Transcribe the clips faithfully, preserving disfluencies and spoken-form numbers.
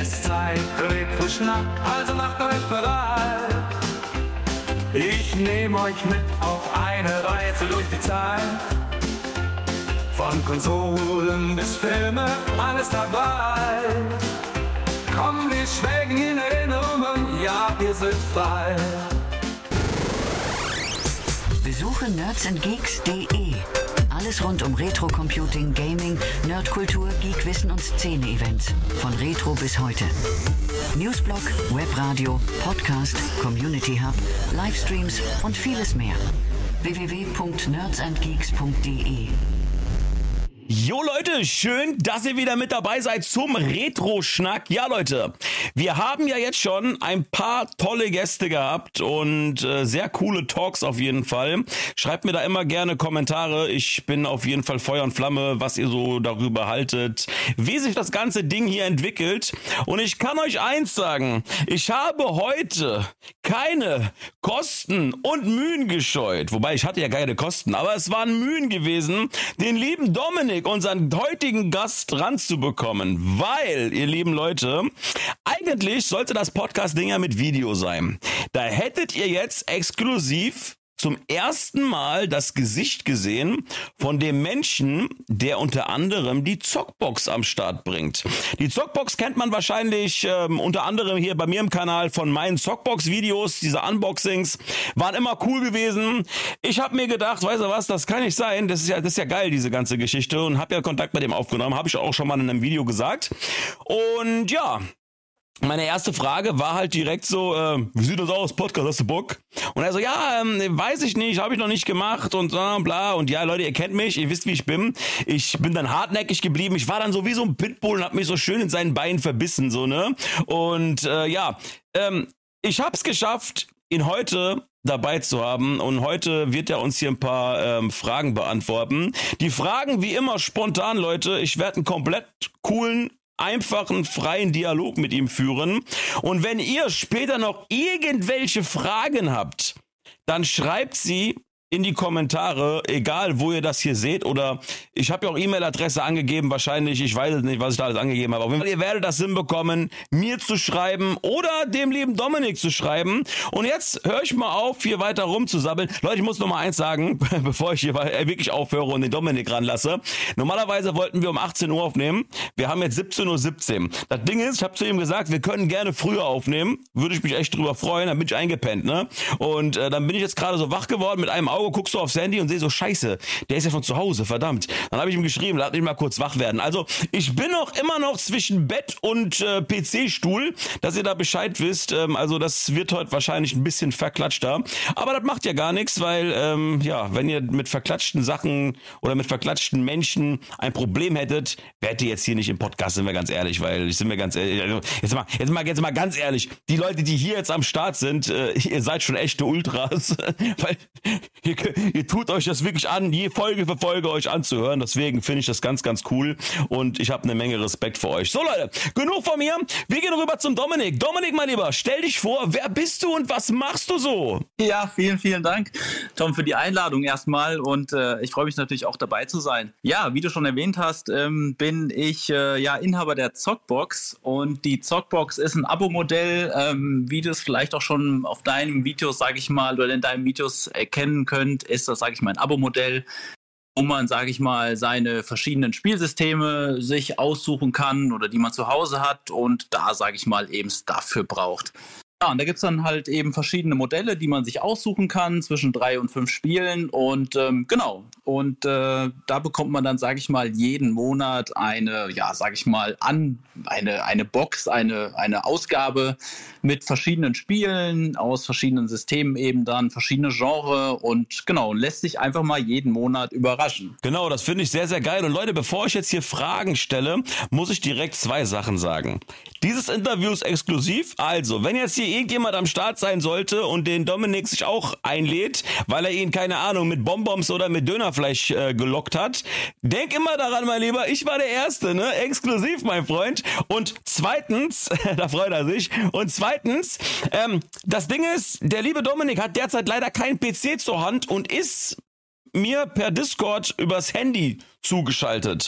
ist Zeit für Retro-Schnack, also macht euch bereit. Ich nehme euch mit auf eine Reise durch die Zeit. Von Konsolen bis Filme, alles dabei. Komm, wir schwelgen in Erinnerungen, ja, wir sind frei. Besuche nerds and geeks punkt de. Alles rund um Retro-Computing, Gaming, Nerdkultur, Geekwissen und Szene-Events. Von Retro bis heute. Newsblog, Webradio, Podcast, Community Hub, Livestreams und vieles mehr. w w w punkt nerds and geeks punkt de. Jo Leute, schön, dass ihr wieder mit dabei seid zum Retro-Schnack. Ja Leute, wir haben ja jetzt schon ein paar tolle Gäste gehabt und äh, sehr coole Talks auf jeden Fall. Schreibt mir da immer gerne Kommentare. Ich bin auf jeden Fall Feuer und Flamme, was ihr so darüber haltet, wie sich das ganze Ding hier entwickelt. Und ich kann euch eins sagen, ich habe heute keine Kosten und Mühen gescheut. Wobei, ich hatte ja keine Kosten, aber es waren Mühen gewesen, den lieben Dominik, unseren heutigen Gast, ranzubekommen, weil, ihr lieben Leute, eigentlich sollte das Podcast-Ding ja mit Video sein. Da hättet ihr jetzt exklusiv zum ersten Mal das Gesicht gesehen von dem Menschen, der unter anderem die Zockbox am Start bringt. Die Zockbox kennt man wahrscheinlich ähm, unter anderem hier bei mir im Kanal von meinen Zockbox-Videos. Diese Unboxings waren immer cool gewesen. Ich habe mir gedacht, weißt du was, das kann nicht sein. Das ist ja, das ist ja geil, diese ganze Geschichte. Und habe ja Kontakt mit dem aufgenommen. Habe ich auch schon mal in einem Video gesagt. Und ja, meine erste Frage war halt direkt so, äh, wie sieht das aus, Podcast, hast du Bock? Und er so, ja, ähm, weiß ich nicht, habe ich noch nicht gemacht und äh, bla. Und ja, Leute, ihr kennt mich, ihr wisst, wie ich bin. Ich bin dann hartnäckig geblieben. Ich war dann so wie so ein Pitbull und hab mich so schön in seinen Beinen verbissen, so, ne? Und äh, ja, ähm, ich hab's geschafft, ihn heute dabei zu haben, und heute wird er uns hier ein paar ähm, Fragen beantworten. Die Fragen wie immer spontan, Leute. Ich werde einen komplett coolen, einfachen, freien Dialog mit ihm führen. Und wenn ihr später noch irgendwelche Fragen habt, dann schreibt sie in die Kommentare, egal wo ihr das hier seht, oder ich habe ja auch E-Mail-Adresse angegeben, wahrscheinlich, ich weiß es nicht, was ich da alles angegeben habe, aber ihr werdet das hinbekommen, mir zu schreiben oder dem lieben Dominik zu schreiben. Und jetzt höre ich mal auf, hier weiter rumzusabbeln. Leute, ich muss noch mal eins sagen, bevor ich hier wirklich aufhöre und den Dominik ranlasse. Normalerweise wollten wir um achtzehn Uhr aufnehmen, wir haben jetzt siebzehn Uhr siebzehn. Das Ding ist, ich habe zu ihm gesagt, wir können gerne früher aufnehmen, würde ich mich echt drüber freuen, dann bin ich eingepennt, ne? Und äh, dann bin ich jetzt gerade so wach geworden mit einem Auge, guckst du aufs Handy und sehe so, scheiße, der ist ja von zu Hause, verdammt. Dann habe ich ihm geschrieben, lass mich mal kurz wach werden. Also ich bin noch immer noch zwischen Bett und äh, P C-Stuhl, dass ihr da Bescheid wisst. Ähm, also das wird heute wahrscheinlich ein bisschen verklatschter. Aber das macht ja gar nichts, weil, ähm, ja, wenn ihr mit verklatschten Sachen oder mit verklatschten Menschen ein Problem hättet, wärt ihr jetzt hier nicht im Podcast, sind wir ganz ehrlich, weil, ich sind wir ganz ehrlich, also jetzt mal, jetzt mal, jetzt mal ganz ehrlich, die Leute, die hier jetzt am Start sind, äh, ihr seid schon echte Ultras, weil ihr, ihr tut euch das wirklich an, je Folge für Folge euch anzuhören. Deswegen finde ich das ganz, ganz cool und ich habe eine Menge Respekt für euch. So Leute, genug von mir. Wir gehen rüber zum Dominik. Dominik, mein Lieber, stell dich vor, wer bist du und was machst du so? Ja, vielen, vielen Dank, Tom, für die Einladung erstmal und äh, ich freue mich natürlich auch dabei zu sein. Ja, wie du schon erwähnt hast, ähm, bin ich äh, ja Inhaber der Zockbox und die Zockbox ist ein Abo-Modell, ähm, wie du es vielleicht auch schon auf deinen Videos, sage ich mal, oder in deinen Videos erkennen könnt, ist das, sage ich mal, ein Abo-Modell, wo man, sage ich mal, seine verschiedenen Spielsysteme sich aussuchen kann oder die man zu Hause hat und da, sage ich mal, eben Stuff für braucht. Ja, und da gibt es dann halt eben verschiedene Modelle, die man sich aussuchen kann, zwischen drei und fünf Spielen und ähm, genau. Und äh, da bekommt man dann, sage ich mal, jeden Monat eine, ja, sage ich mal, an eine, eine Box, eine, eine Ausgabe mit verschiedenen Spielen aus verschiedenen Systemen eben dann, verschiedene Genres und genau, lässt sich einfach mal jeden Monat überraschen. Genau, das finde ich sehr, sehr geil. Und Leute, bevor ich jetzt hier Fragen stelle, muss ich direkt zwei Sachen sagen. Dieses Interview ist exklusiv, also, wenn jetzt hier irgendjemand am Start sein sollte und den Dominik sich auch einlädt, weil er ihn, keine Ahnung, mit Bonbons oder mit Dönerfleisch äh, gelockt hat, denk immer daran, mein Lieber, ich war der Erste, ne? Exklusiv, mein Freund. Und zweitens, da freut er sich, und zweitens, ähm, das Ding ist, der liebe Dominik hat derzeit leider keinen P C zur Hand und ist mir per Discord übers Handy zugeschaltet.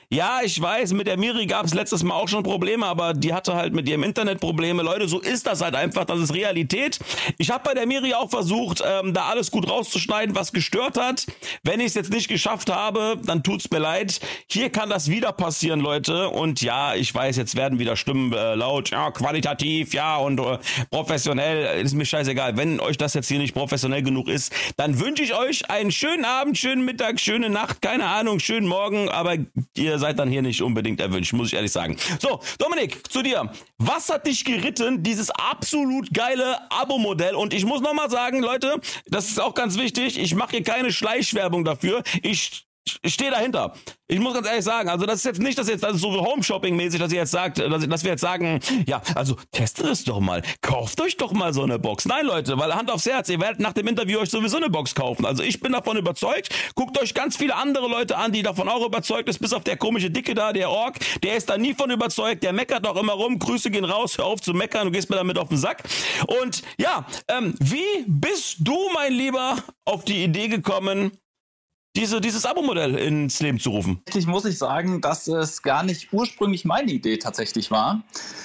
Ja, ich weiß, mit der Miri gab es letztes Mal auch schon Probleme, aber die hatte halt mit ihrem Internet Probleme. Leute, so ist das halt einfach, das ist Realität. Ich habe bei der Miri auch versucht, ähm, da alles gut rauszuschneiden, was gestört hat. Wenn ich es jetzt nicht geschafft habe, dann tut's mir leid. Hier kann das wieder passieren, Leute. Und ja, ich weiß, jetzt werden wieder Stimmen äh, laut, ja, qualitativ, ja, und äh, professionell, ist mir scheißegal. Wenn euch das jetzt hier nicht professionell genug ist, dann wünsche ich euch einen schönen Abend, schönen Mittag, schöne Nacht, keine Ahnung, schönen Morgen, aber ihr seid dann hier nicht unbedingt erwünscht, muss ich ehrlich sagen. So, Dominik, zu dir. Was hat dich geritten, dieses absolut geile Abo-Modell? Und ich muss nochmal sagen, Leute, das ist auch ganz wichtig, ich mache hier keine Schleichwerbung dafür. Ich Ich stehe dahinter. Ich muss ganz ehrlich sagen, also das ist jetzt nicht, dass jetzt das ist so Home-Shopping-mäßig, dass ihr jetzt sagt, dass, dass wir jetzt sagen, ja, also testet es doch mal, kauft euch doch mal so eine Box. Nein, Leute, weil Hand aufs Herz, ihr werdet nach dem Interview euch sowieso eine Box kaufen. Also ich bin davon überzeugt. Guckt euch ganz viele andere Leute an, die davon auch überzeugt ist, bis auf der komische Dicke da, der Ork, der ist da nie von überzeugt, der meckert auch immer rum. Grüße gehen raus, hör auf zu meckern, du gehst mir damit auf den Sack. Und ja, ähm, wie bist du, mein Lieber, auf die Idee gekommen, Diese, dieses Abo-Modell ins Leben zu rufen? Tatsächlich muss ich sagen, dass es gar nicht ursprünglich meine Idee tatsächlich war.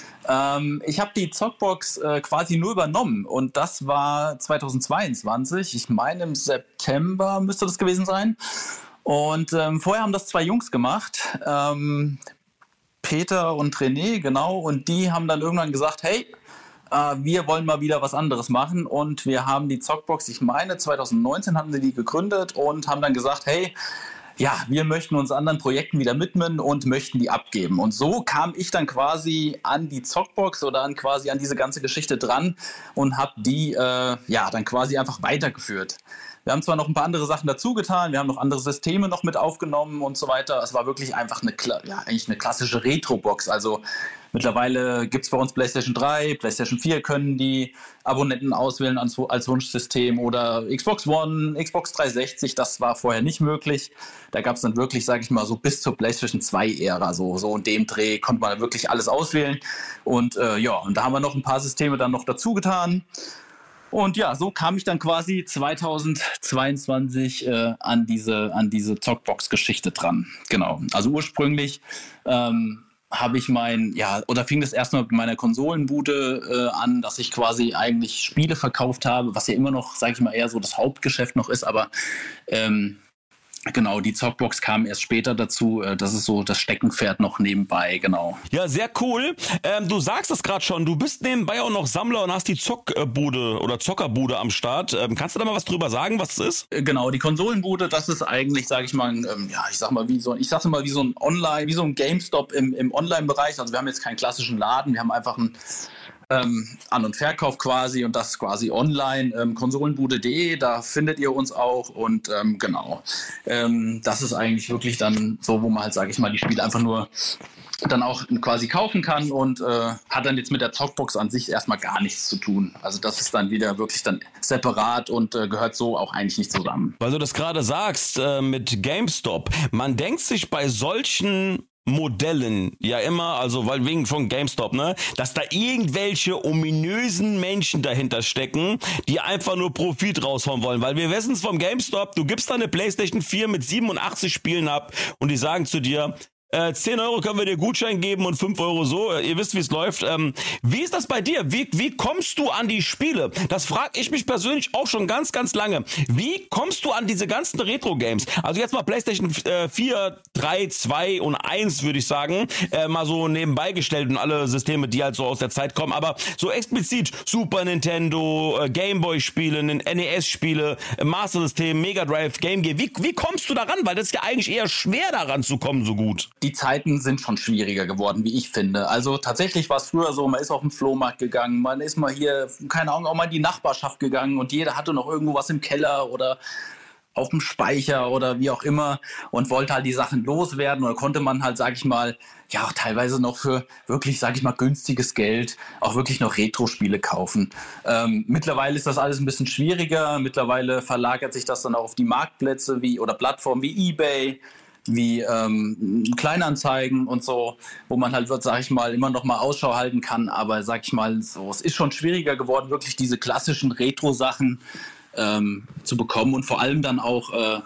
Ähm, ich habe die Zockbox äh, quasi nur übernommen und das war zweitausendzweiundzwanzig. Ich meine im September müsste das gewesen sein. Und ähm, vorher haben das zwei Jungs gemacht, ähm, Peter und René, genau. Und die haben dann irgendwann gesagt, hey, wir wollen mal wieder was anderes machen und wir haben die Zockbox, ich meine zweitausendneunzehn hatten sie die gegründet und haben dann gesagt, hey, ja, wir möchten uns anderen Projekten wieder widmen und möchten die abgeben. Und so kam ich dann quasi an die Zockbox oder an quasi an diese ganze Geschichte dran und habe die äh, ja dann quasi einfach weitergeführt. Wir haben zwar noch ein paar andere Sachen dazu getan, wir haben noch andere Systeme noch mit aufgenommen und so weiter. Es war wirklich einfach eine, ja, eigentlich eine klassische Retro-Box. Also mittlerweile gibt es bei uns PlayStation drei, PlayStation vier können die Abonnenten auswählen als, als Wunschsystem oder Xbox One, Xbox dreihundertsechzig, das war vorher nicht möglich. Da gab es dann wirklich, sage ich mal, so bis zur PlayStation zwei-Ära, so, so in dem Dreh konnte man wirklich alles auswählen. Und äh, ja, und da haben wir noch ein paar Systeme dann noch dazu getan. Und ja, so kam ich dann quasi zweitausendzweiundzwanzig äh, an diese, an diese Zockbox-Geschichte dran. Genau. Also ursprünglich ähm, habe ich mein, ja, oder fing das erstmal mit meiner Konsolenbude äh, an, dass ich quasi eigentlich Spiele verkauft habe, was ja immer noch, sage ich mal, eher so das Hauptgeschäft noch ist, aber ähm, genau, die Zockbox kam erst später dazu. Das ist so das Steckenpferd noch nebenbei, genau. Ja, sehr cool. Ähm, du sagst es gerade schon, du bist nebenbei auch noch Sammler und hast die Zockbude oder Zockerbude am Start. Ähm, kannst du da mal was drüber sagen, was es ist? Genau, die Konsolenbude, das ist eigentlich, sage ich mal, ein, ähm, ja, ich sag mal, wie so, ich sag's mal, wie so ein Online, wie so ein GameStop im, im Online-Bereich. Also wir haben jetzt keinen klassischen Laden, wir haben einfach ein Ähm, An- und Verkauf quasi und das quasi online, ähm, konsolenbude punkt de, da findet ihr uns auch und ähm, genau, ähm, das ist eigentlich wirklich dann so, wo man halt, sage ich mal, die Spiele einfach nur dann auch quasi kaufen kann und äh, hat dann jetzt mit der Zockbox an sich erstmal gar nichts zu tun. Also das ist dann wieder wirklich dann separat und äh, gehört so auch eigentlich nicht zusammen. Weil du das gerade sagst äh, mit GameStop, man denkt sich bei solchen Modellen ja immer, also weil wegen von GameStop, ne, dass da irgendwelche ominösen Menschen dahinter stecken, die einfach nur Profit raushauen wollen, weil wir wissen es vom GameStop, du gibst da eine PlayStation vier mit siebenundachtzig Spielen ab und die sagen zu dir, Äh, zehn Euro können wir dir Gutschein geben und fünf Euro so. Äh, ihr wisst, wie es läuft. Ähm, wie ist das bei dir? Wie, wie kommst du an die Spiele? Das frage ich mich persönlich auch schon ganz, ganz lange. Wie kommst du an diese ganzen Retro-Games? Also jetzt mal PlayStation äh, vier, drei, zwei und eins würde ich sagen. Äh, mal so nebenbei gestellt und alle Systeme, die halt so aus der Zeit kommen. Aber so explizit Super Nintendo, äh, Gameboy-Spiele, N E S-Spiele, äh, Master-System, Mega Drive, Game Gear. Wie, wie kommst du daran? Weil das ist ja eigentlich eher schwer daran zu kommen, so gut. Die Zeiten sind schon schwieriger geworden, wie ich finde. Also tatsächlich war es früher so, man ist auf den Flohmarkt gegangen, man ist mal hier, keine Ahnung, auch mal in die Nachbarschaft gegangen und jeder hatte noch irgendwo was im Keller oder auf dem Speicher oder wie auch immer und wollte halt die Sachen loswerden oder konnte man halt, sag ich mal, ja auch teilweise noch für wirklich, sag ich mal, günstiges Geld auch wirklich noch Retro-Spiele kaufen. Ähm, mittlerweile ist das alles ein bisschen schwieriger, mittlerweile verlagert sich das dann auch auf die Marktplätze wie oder Plattformen wie eBay, wie ähm, Kleinanzeigen und so, wo man halt, sag ich mal, immer noch mal Ausschau halten kann, aber sag ich mal, so, es ist schon schwieriger geworden, wirklich diese klassischen Retro-Sachen ähm, zu bekommen und vor allem dann auch äh,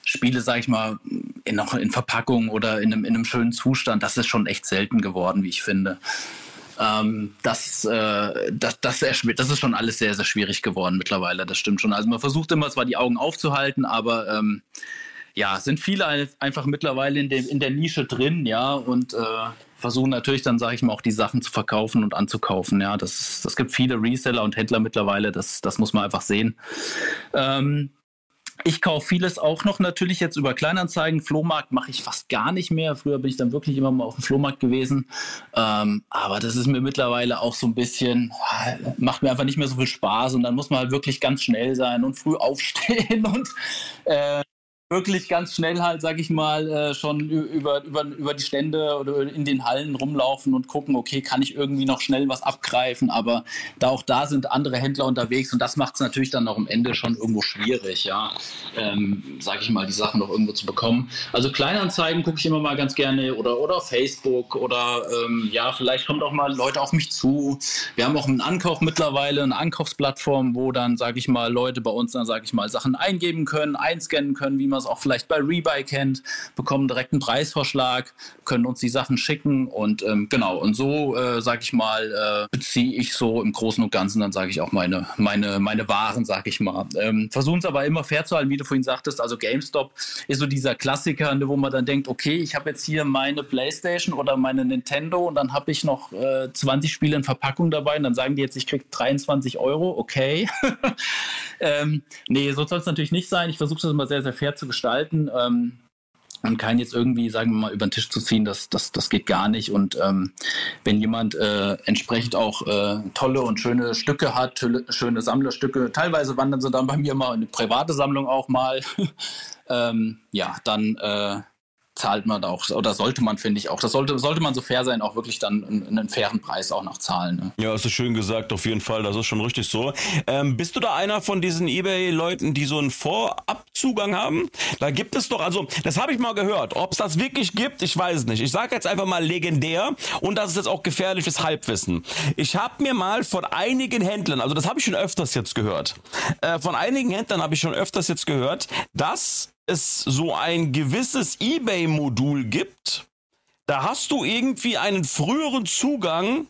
Spiele, sag ich mal, in, noch in Verpackung oder in einem, in einem schönen Zustand, das ist schon echt selten geworden, wie ich finde. Ähm, das, äh, das, das, das ist schon alles sehr, sehr schwierig geworden mittlerweile, das stimmt schon. Also man versucht immer zwar die Augen aufzuhalten, aber ähm, ja, sind viele einfach mittlerweile in, dem, in der Nische drin, ja, und äh, versuchen natürlich dann, sage ich mal, auch die Sachen zu verkaufen und anzukaufen, ja. Das, das gibt viele Reseller und Händler mittlerweile, das, das muss man einfach sehen. Ähm, Ich kaufe vieles auch noch natürlich jetzt über Kleinanzeigen. Flohmarkt mache ich fast gar nicht mehr. Früher bin ich dann wirklich immer mal auf dem Flohmarkt gewesen. Ähm, aber das ist mir mittlerweile auch so ein bisschen, macht mir einfach nicht mehr so viel Spaß. Und dann muss man halt wirklich ganz schnell sein und früh aufstehen und äh, wirklich ganz schnell halt, sag ich mal, äh, schon über, über, über die Stände oder in den Hallen rumlaufen und gucken, okay, kann ich irgendwie noch schnell was abgreifen, aber da auch da sind andere Händler unterwegs und das macht es natürlich dann auch am Ende schon irgendwo schwierig, ja, ähm, sag ich mal, die Sachen noch irgendwo zu bekommen. Also Kleinanzeigen gucke ich immer mal ganz gerne oder, oder Facebook oder ähm, ja, vielleicht kommt auch mal Leute auf mich zu. Wir haben auch einen Ankauf mittlerweile, eine Ankaufsplattform, wo dann, sag ich mal, Leute bei uns dann, sag ich mal, Sachen eingeben können, einscannen können, wie man es auch vielleicht bei Rebuy kennt, bekommen direkt einen Preisvorschlag, können uns die Sachen schicken und ähm, genau, und so, äh, sage ich mal, äh, beziehe ich so im Großen und Ganzen dann, sage ich auch, meine, meine, meine Waren, sage ich mal. Ähm, versuchen es aber immer fair zu halten, wie du vorhin sagtest, also GameStop ist so dieser Klassiker, wo man dann denkt, okay, ich habe jetzt hier meine Playstation oder meine Nintendo und dann habe ich noch äh, zwanzig Spiele in Verpackung dabei und dann sagen die jetzt, ich kriege dreiundzwanzig Euro, okay. ähm, nee, so soll es natürlich nicht sein. Ich versuche das immer sehr, sehr fair zu gestalten ähm, und keinen jetzt irgendwie, sagen wir mal, über den Tisch zu ziehen, das, das, das geht gar nicht. Und ähm, wenn jemand äh, entsprechend auch äh, tolle und schöne Stücke hat, tolle, schöne Sammlerstücke, teilweise wandern sie dann bei mir mal in eine private Sammlung auch mal, ähm, ja, dann äh, zahlt man da auch, oder sollte man, finde ich auch, das sollte, sollte man so fair sein, auch wirklich dann einen, einen fairen Preis auch noch zahlen. Ne? Ja, hast du schön gesagt, auf jeden Fall, das ist schon richtig so. Ähm, bist du da einer von diesen eBay-Leuten, die so einen Vorabzugang haben? Da gibt es doch, also das habe ich mal gehört, ob es das wirklich gibt, ich weiß nicht. Ich sage jetzt einfach mal legendär und das ist jetzt auch gefährliches Halbwissen. Ich habe mir mal von einigen Händlern, also das habe ich schon öfters jetzt gehört, äh, von einigen Händlern habe ich schon öfters jetzt gehört, dass es so ein gewisses eBay-Modul gibt, da hast du irgendwie einen früheren Zugang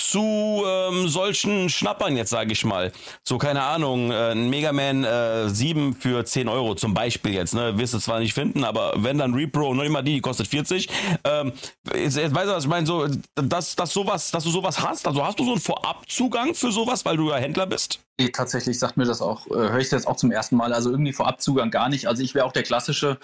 zu ähm, solchen Schnappern jetzt, sage ich mal. So, keine Ahnung, äh, ein Mega Man äh, sieben für zehn Euro zum Beispiel jetzt, ne, wirst du zwar nicht finden, aber wenn dann Repro, noch immer die, die kostet vierzig, ähm, jetzt, jetzt weißt du, was ich meine, so, dass, dass, sowas, dass du sowas hast, also hast du so einen Vorabzugang für sowas, weil du ja Händler bist? Nee, tatsächlich sagt mir das auch, äh, höre ich das jetzt auch zum ersten Mal, also irgendwie Vorabzugang gar nicht, also ich wäre auch der klassische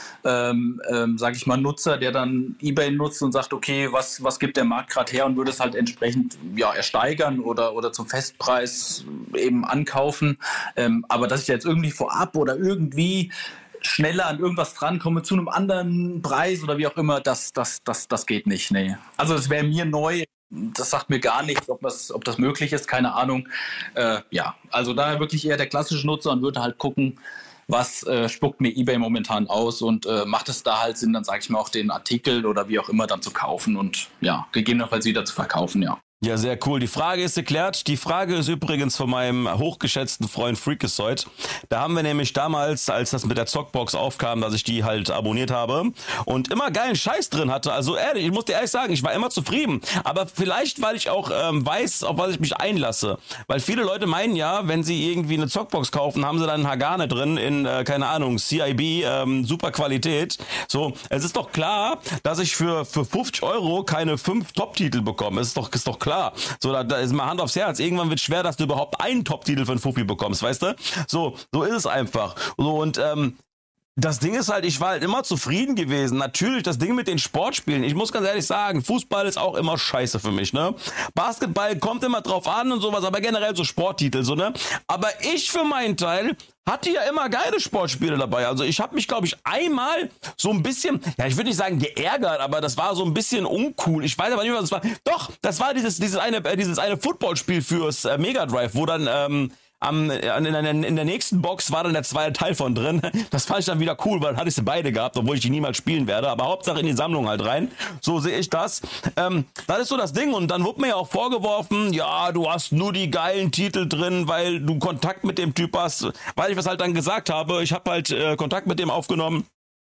Ähm, ähm, sage ich mal, Nutzer, der dann eBay nutzt und sagt, okay, was, was gibt der Markt gerade her und würde es halt entsprechend ja, ersteigern oder, oder zum Festpreis eben ankaufen. Ähm, aber dass ich jetzt irgendwie vorab oder irgendwie schneller an irgendwas drankomme zu einem anderen Preis oder wie auch immer, das, das, das, das geht nicht. Nee. Also es wäre mir neu. Das sagt mir gar nichts, ob das, ob das möglich ist, keine Ahnung. Äh, ja, also daher wirklich eher der klassische Nutzer und würde halt gucken, was äh, spuckt mir eBay momentan aus und äh, macht es da halt Sinn, dann sage ich mal auch den Artikel oder wie auch immer dann zu kaufen und ja, gegebenenfalls wieder zu verkaufen, ja. Ja, sehr cool. Die Frage ist geklärt. Die Frage ist übrigens von meinem hochgeschätzten Freund Freakazoid. Da haben wir nämlich damals, als das mit der Zockbox aufkam, dass ich die halt abonniert habe und immer geilen Scheiß drin hatte. Also ehrlich, ich muss dir ehrlich sagen, ich war immer zufrieden. Aber vielleicht, weil ich auch ähm, weiß, auf was ich mich einlasse. Weil viele Leute meinen ja, wenn sie irgendwie eine Zockbox kaufen, haben sie dann Hagane drin in, äh, keine Ahnung, C I B, ähm, super Qualität. So, es ist doch klar, dass ich für, für fünfzig Euro keine fünf Top-Titel bekomme. Es ist doch, ist doch klar. So, da, da ist mal Hand aufs Herz. Irgendwann wird es schwer, dass du überhaupt einen Top-Titel für einen Fuffi bekommst, weißt du? So, so ist es einfach. So, und ähm, das Ding ist halt, ich war halt immer zufrieden gewesen. Natürlich, das Ding mit den Sportspielen. Ich muss ganz ehrlich sagen, Fußball ist auch immer scheiße für mich, ne? Basketball kommt immer drauf an und sowas, aber generell so Sporttitel, so, ne? Aber ich für meinen Teil hatte ja immer geile Sportspiele dabei. Also ich habe mich, glaube ich, einmal so ein bisschen, ja, ich würde nicht sagen geärgert, aber das war so ein bisschen uncool. Ich weiß aber nicht, was das war. Doch, das war dieses, dieses eine, äh, dieses eine Footballspiel fürs äh, Mega Drive, wo dann, ähm, am, in, in, in der nächsten Box war dann der zweite Teil von drin. Das fand ich dann wieder cool, weil dann hatte ich sie beide gehabt, obwohl ich die niemals spielen werde. Aber Hauptsache in die Sammlung halt rein. So sehe ich das. Ähm, das ist so das Ding. Und dann wurde mir ja auch vorgeworfen, ja, du hast nur die geilen Titel drin, weil du Kontakt mit dem Typ hast. Weil ich was halt dann gesagt habe. Ich habe halt äh, Kontakt mit dem aufgenommen.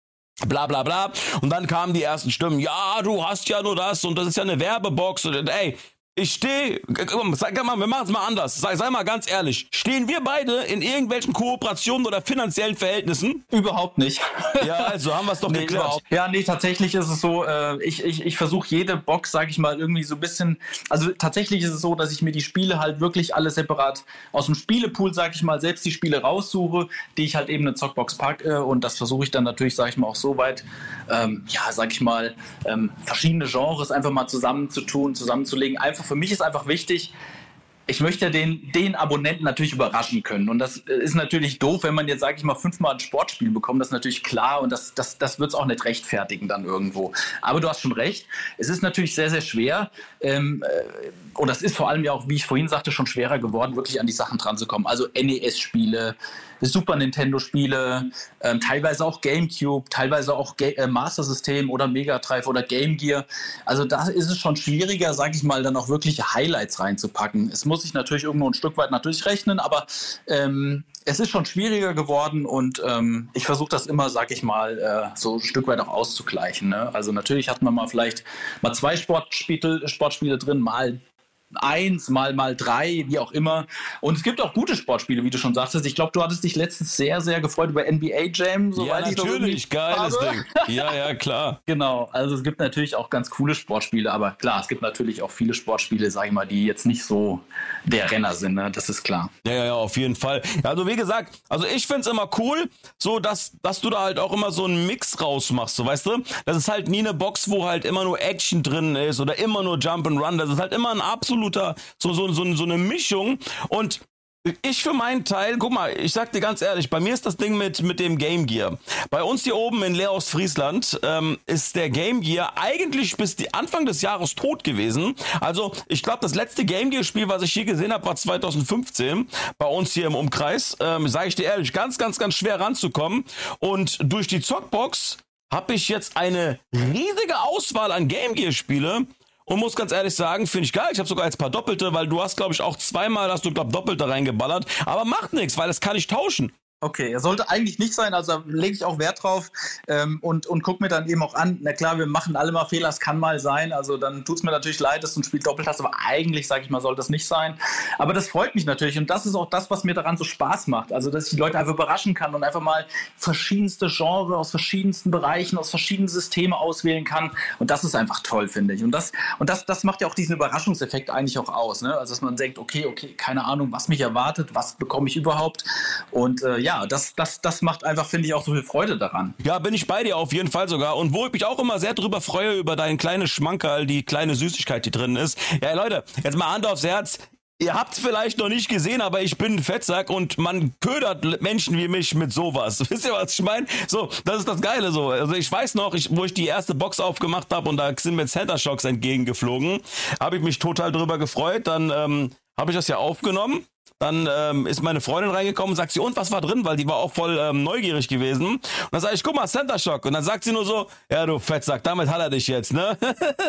Bla bla bla. Und dann kamen die ersten Stimmen. Ja, du hast ja nur das und das ist ja eine Werbebox. Und ey, ich stehe, sag mal, wir machen es mal anders. Sei, sei mal ganz ehrlich, stehen wir beide in irgendwelchen Kooperationen oder finanziellen Verhältnissen? Überhaupt nicht. Ja, also haben wir es doch nee, geklärt. Überhaupt. Ja, nee, tatsächlich ist es so, äh, ich, ich, ich versuche jede Box, sag ich mal, irgendwie so ein bisschen, also tatsächlich ist es so, dass ich mir die Spiele halt wirklich alle separat aus dem Spielepool, sag ich mal, selbst die Spiele raussuche, die ich halt eben in eine Zockbox packe und das versuche ich dann natürlich, sag ich mal, auch so weit, ähm, ja, sag ich mal, ähm, verschiedene Genres einfach mal zusammenzutun, zusammenzulegen, einfach für mich ist einfach wichtig, ich möchte den, den Abonnenten natürlich überraschen können. Und das ist natürlich doof, wenn man jetzt, sage ich mal, fünfmal ein Sportspiel bekommt. Das ist natürlich klar und das, das, das wird es auch nicht rechtfertigen dann irgendwo. Aber du hast schon recht. Es ist natürlich sehr, sehr schwer. Ähm, äh, und das ist vor allem ja auch, wie ich vorhin sagte, schon schwerer geworden, wirklich an die Sachen dran zu kommen. Also N E S-Spiele, Super Nintendo-Spiele, ähm, teilweise auch GameCube, teilweise auch Ga- äh, Master System oder Mega Drive oder Game Gear. Also da ist es schon schwieriger, sage ich mal, dann auch wirkliche Highlights reinzupacken. Es muss sich natürlich irgendwo ein Stück weit natürlich rechnen, aber ähm, es ist schon schwieriger geworden und ähm, ich versuche das immer, sag ich mal, äh, so ein Stück weit auch auszugleichen. Ne? Also natürlich hat man mal vielleicht mal zwei Sportspiele, Sportspiele drin, mal eins, mal mal drei, wie auch immer. Und es gibt auch gute Sportspiele, wie du schon sagtest. Ich glaube, du hattest dich letztens sehr, sehr gefreut über N B A Jam. Ja, natürlich, geiles Ding. Ja, ja, klar. Genau, also es gibt natürlich auch ganz coole Sportspiele, aber klar, es gibt natürlich auch viele Sportspiele, sag ich mal, die jetzt nicht so der Renner sind, ne? Das ist klar. Ja, ja, ja, auf jeden Fall. Also wie gesagt, also ich find's immer cool, so dass, dass du da halt auch immer so einen Mix rausmachst, so weißt du? Das ist halt nie eine Box, wo halt immer nur Action drin ist oder immer nur Jump and Run. Das ist halt immer ein absoluter, so, so, so, so eine Mischung und ich für meinen Teil, guck mal, ich sag dir ganz ehrlich, bei mir ist das Ding mit, mit dem Game Gear. Bei uns hier oben in Leer-Ostfriesland ähm, ist der Game Gear eigentlich bis die Anfang des Jahres tot gewesen. Also ich glaube, das letzte Game Gear Spiel, was ich hier gesehen habe, war zwanzig fünfzehn bei uns hier im Umkreis. Ähm, sage ich dir ehrlich, ganz, ganz, ganz schwer ranzukommen. Und durch die Zockbox habe ich jetzt eine riesige Auswahl an Game Gear Spiele. Und muss ganz ehrlich sagen, finde ich geil. Ich habe sogar jetzt ein paar Doppelte, weil du hast, glaube ich, auch zweimal, hast du, glaube Doppelte reingeballert. Aber macht nichts, weil das kann ich tauschen. Okay, er sollte eigentlich nicht sein, also da lege ich auch Wert drauf ähm, und, und guck mir dann eben auch an, na klar, wir machen alle mal Fehler, es kann mal sein, also dann tut es mir natürlich leid, dass du ein Spiel doppelt hast, aber eigentlich, sage ich mal, sollte das nicht sein. Aber das freut mich natürlich und das ist auch das, was mir daran so Spaß macht, also dass ich die Leute einfach überraschen kann und einfach mal verschiedenste Genres aus verschiedensten Bereichen, aus verschiedenen Systemen auswählen kann und das ist einfach toll, finde ich. Und das, und das, das macht ja auch diesen Überraschungseffekt eigentlich auch aus, ne? Also dass man denkt, okay, okay, keine Ahnung, was mich erwartet, was bekomme ich überhaupt und äh, ja, das, das, das macht einfach, finde ich, auch so viel Freude daran. Ja, bin ich bei dir auf jeden Fall sogar. Und wo ich mich auch immer sehr drüber freue, über dein kleines Schmankerl, die kleine Süßigkeit, die drin ist. Ja, Leute, jetzt mal Hand aufs Herz. Ihr habt's vielleicht noch nicht gesehen, aber ich bin ein Fettsack und man ködert Menschen wie mich mit sowas. Wisst ihr, was ich meine? So, das ist das Geile so. Also ich weiß noch, ich, wo ich die erste Box aufgemacht habe und da sind mir Center Shocks entgegengeflogen, habe ich mich total drüber gefreut. Dann ähm, habe ich das ja aufgenommen. Dann ähm, ist meine Freundin reingekommen und sagt sie, und was war drin? Weil die war auch voll ähm, neugierig gewesen. Und dann sage ich, guck mal, Center Shock. Und dann sagt sie nur so, ja du Fettsack, damit hat er dich jetzt, ne?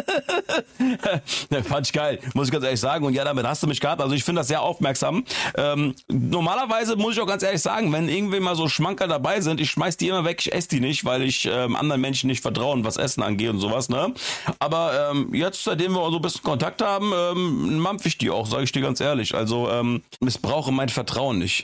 Fand ich geil, muss ich ganz ehrlich sagen. Und ja, damit hast du mich gehabt. Also ich finde das sehr aufmerksam. Ähm, normalerweise muss ich auch ganz ehrlich sagen, wenn irgendwie mal so Schmankerl dabei sind, ich schmeiß die immer weg, ich esse die nicht, weil ich ähm, anderen Menschen nicht vertraue, was Essen angeht und sowas, ne? Aber ähm, jetzt, seitdem wir so ein bisschen Kontakt haben, ähm, mampf ich die auch, sage ich dir ganz ehrlich. Also ähm, missbrauche mein Vertrauen nicht.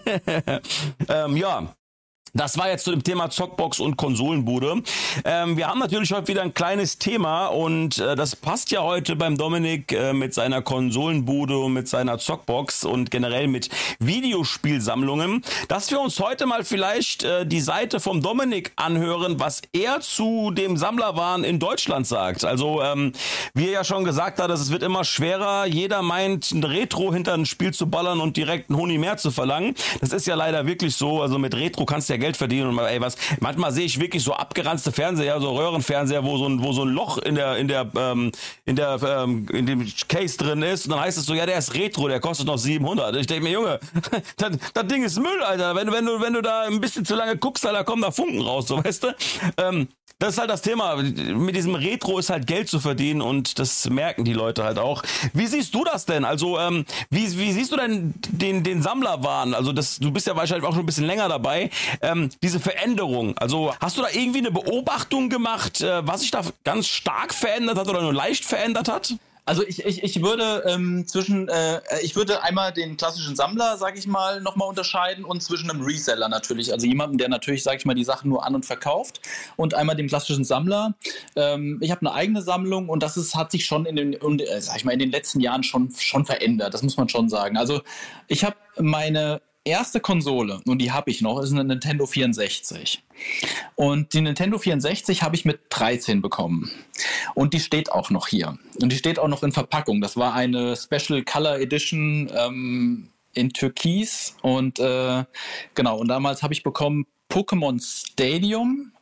ähm, ja. Das war jetzt zu dem Thema Zockbox und Konsolenbude. Ähm, wir haben natürlich heute wieder ein kleines Thema und äh, das passt ja heute beim Dominik äh, mit seiner Konsolenbude und mit seiner Zockbox und generell mit Videospielsammlungen, dass wir uns heute mal vielleicht äh, die Seite vom Dominik anhören, was er zu dem Sammlerwahn in Deutschland sagt. Also ähm, wie er ja schon gesagt hat, es wird immer schwerer. Jeder meint, ein Retro hinter ein Spiel zu ballern und direkt einen Huni mehr zu verlangen. Das ist ja leider wirklich so. Also mit Retro kannst du ja Geld verdienen und mal, ey, was, manchmal sehe ich wirklich so abgeranzte Fernseher, so Röhrenfernseher, wo so ein, wo so ein Loch in der, in der, ähm, in der, ähm, in dem Case drin ist und dann heißt es so, ja, der ist Retro, der kostet noch siebenhundert. Ich denke mir, Junge, das, das Ding ist Müll, Alter. Wenn, wenn du, wenn du da ein bisschen zu lange guckst, da kommen da Funken raus, so, weißt du? Ähm, das ist halt das Thema. Mit diesem Retro ist halt Geld zu verdienen und das merken die Leute halt auch. Wie siehst du das denn? Also, ähm, wie, wie siehst du denn den, den Sammlerwahn? Also, das, du bist ja wahrscheinlich auch schon ein bisschen länger dabei. Ähm, diese Veränderung. Also, hast du da irgendwie eine Beobachtung gemacht, äh, was sich da ganz stark verändert hat oder nur leicht verändert hat? Also ich, ich, ich würde ähm, zwischen, äh, ich würde einmal den klassischen Sammler, sag ich mal, nochmal unterscheiden und zwischen einem Reseller natürlich, also jemandem, der natürlich, sag ich mal, die Sachen nur an- und verkauft und einmal dem klassischen Sammler. Ähm, ich habe eine eigene Sammlung und das ist, hat sich schon in den, äh, sag ich mal, in den letzten Jahren schon, schon verändert, das muss man schon sagen. Also ich habe meine erste Konsole, und die habe ich noch, ist eine Nintendo vierundsechzig. Und die Nintendo vierundsechzig habe ich mit dreizehn bekommen. Und die steht auch noch hier. Und die steht auch noch in Verpackung. Das war eine Special Color Edition ähm, in Türkis. Und äh, genau, und damals habe ich bekommen Pokémon Stadium.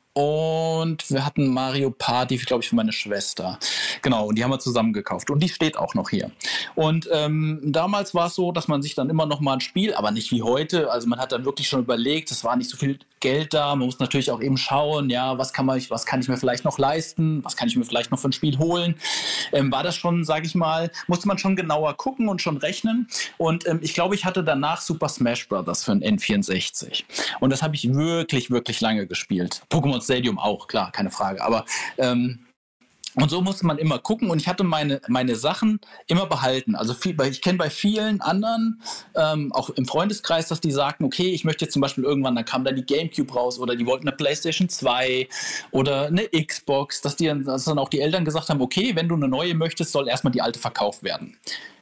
Und wir hatten Mario Party, glaube ich, für meine Schwester. Genau, und die haben wir zusammen gekauft. Und die steht auch noch hier. Und ähm, damals war es so, dass man sich dann immer noch mal ein Spiel, aber nicht wie heute. Also man hat dann wirklich schon überlegt, es war nicht so viel Geld da. Man muss natürlich auch eben schauen, ja, was kann man, was kann ich mir vielleicht noch leisten? Was kann ich mir vielleicht noch für ein Spiel holen? Ähm, war das schon, sage ich mal, musste man schon genauer gucken und schon rechnen. Und ähm, ich glaube, ich hatte danach Super Smash Bros. Für ein N vierundsechzig. Und das habe ich wirklich, wirklich lange gespielt. Pokémon Stadium auch, klar, keine Frage. Aber ähm, und so musste man immer gucken und ich hatte meine, meine Sachen immer behalten. Also viel, ich kenne bei vielen anderen, ähm, auch im Freundeskreis, dass die sagten, okay, ich möchte jetzt zum Beispiel irgendwann, dann kam dann die Gamecube raus oder die wollten eine PlayStation zwei oder eine Xbox, dass, die, dass dann auch die Eltern gesagt haben, okay, wenn du eine neue möchtest, soll erstmal die alte verkauft werden.